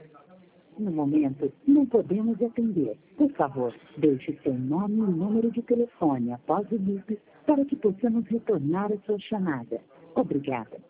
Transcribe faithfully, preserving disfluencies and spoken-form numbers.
No momento, não podemos atender. Por favor, deixe seu nome e número de telefone após o bip para que possamos retornar a sua chamada. Obrigada.